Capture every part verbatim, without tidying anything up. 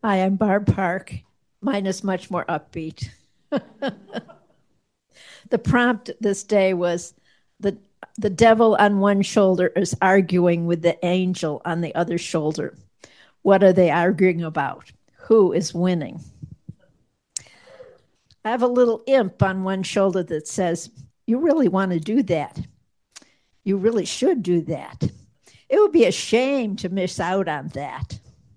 Hi, I'm Barb Park. Mine is much more upbeat. The prompt this day was the the devil on one shoulder is arguing with the angel on the other shoulder. What are they arguing about? Who is winning? I have a little imp on one shoulder that says, "You really want to do that? You really should do that. It would be a shame to miss out on that."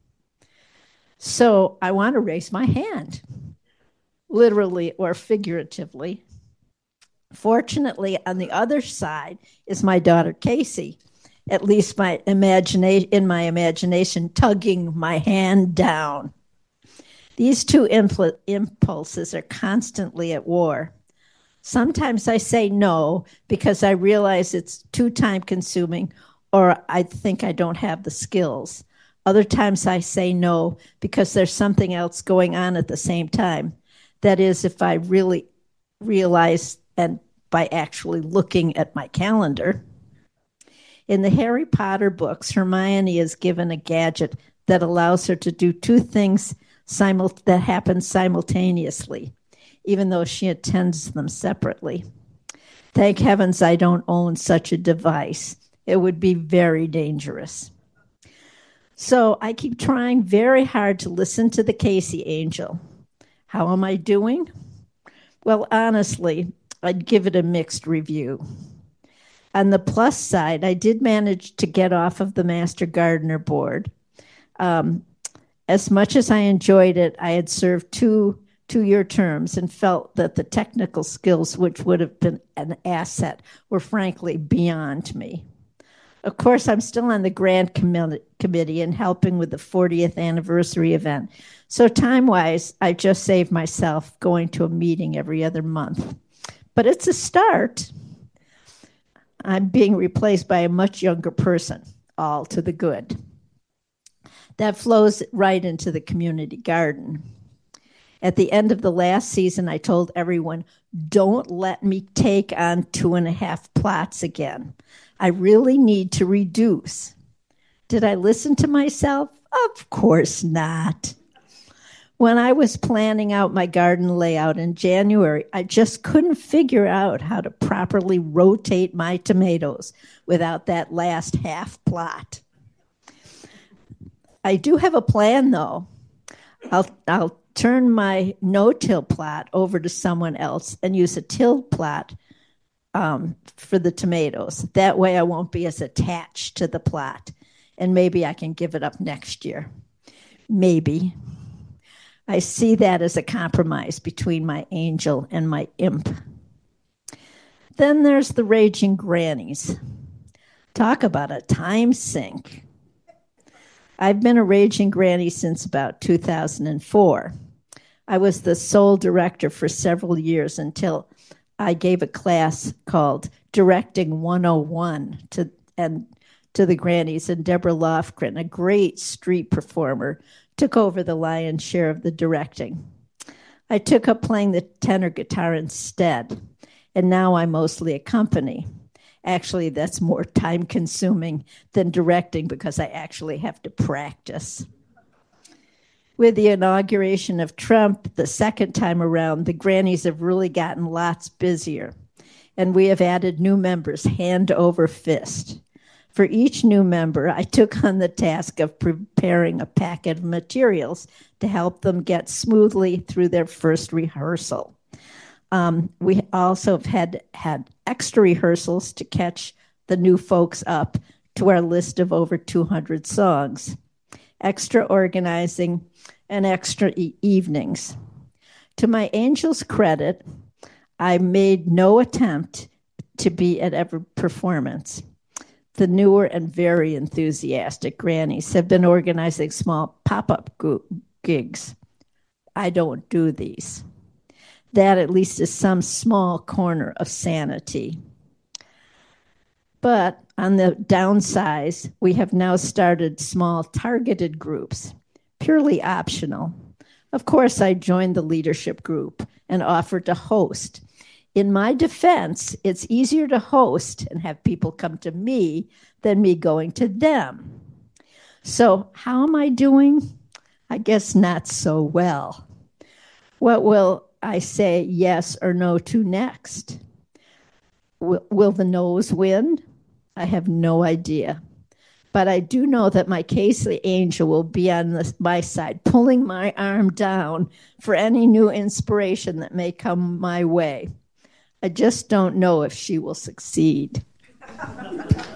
So I want to raise my hand, literally or figuratively. Fortunately, on the other side is my daughter Casey, at least my imagination in my imagination, tugging my hand down. These two impl- impulses are constantly at war. Sometimes I say no because I realize it's too time consuming or I think I don't have the skills. Other times I say no because there's something else going on at the same time. That is, if I really realize and by actually looking at my calendar. In the Harry Potter books, Hermione is given a gadget that allows her to do two things simul- that happen simultaneously, even though she attends them separately. Thank heavens I don't own such a device. It would be very dangerous. So I keep trying very hard to listen to the Casey angel. How am I doing? Well, honestly, I'd give it a mixed review. On the plus side, I did manage to get off of the Master Gardener board. Um, as much as I enjoyed it, I had served two two-year terms and felt that the technical skills, which would have been an asset, were frankly beyond me. Of course, I'm still on the grant com- committee and helping with the fortieth anniversary event. So time-wise, I just saved myself going to a meeting every other month. But it's a start. I'm being replaced by a much younger person, all to the good. That flows right into the community garden. At the end of the last season, I told everyone, don't let me take on two and a half plots again. I really need to reduce. Did I listen to myself? Of course not. When I was planning out my garden layout in January, I just couldn't figure out how to properly rotate my tomatoes without that last half plot. I do have a plan, though. I'll, I'll turn my no-till plot over to someone else and use a till plot um, for the tomatoes. That way I won't be as attached to the plot. And maybe I can give it up next year. Maybe. I see that as a compromise between my angel and my imp. Then there's the Raging Grannies. Talk about a time sink. I've been a Raging Granny since about two thousand four. I was the sole director for several years until I gave a class called Directing one oh one to and to the grannies, and Deborah Lofgren, a great street performer, took over the lion's share of the directing. I took up playing the tenor guitar instead, and now I mostly accompany. Actually, that's more time-consuming than directing because I actually have to practice. With the inauguration of Trump the second time around, the grannies have really gotten lots busier, and we have added new members hand over fist. For each new member, I took on the task of preparing a packet of materials to help them get smoothly through their first rehearsal. Um, we also have had, had extra rehearsals to catch the new folks up to our list of over two hundred songs, extra organizing, and extra e- evenings. To my angel's credit, I made no attempt to be at every performance. The newer and very enthusiastic grannies have been organizing small pop-up gigs. I don't do these. That at least is some small corner of sanity. But on the downside, we have now started small targeted groups, purely optional. Of course, I joined the leadership group and offered to host. In my defense, it's easier to host and have people come to me than me going to them. So how am I doing? I guess not so well. What will I say yes or no to next? Will, will the no's win? I have no idea. But I do know that my Casey angel will be on the, my side, pulling my arm down for any new inspiration that may come my way. I just don't know if she will succeed.